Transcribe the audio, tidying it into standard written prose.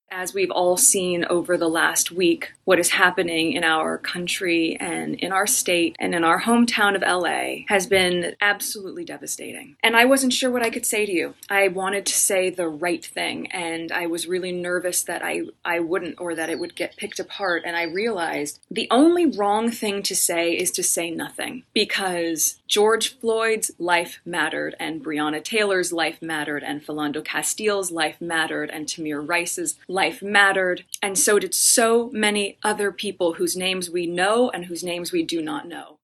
As we've all seen over the last week, what is happening in our country and in our state and in our hometown of LA has been absolutely devastating. And I wasn't sure what I could say to you. I wanted to say the right thing, and I was really nervous that I wouldn't, or that it would get picked apart. And I realized the only wrong thing to say is to say nothing, because George Floyd's life mattered, and Breonna Taylor's life mattered, and Philando Castile's life mattered, and Tamir Rice's life mattered, and so did so many other people whose names we know and whose names we do not know.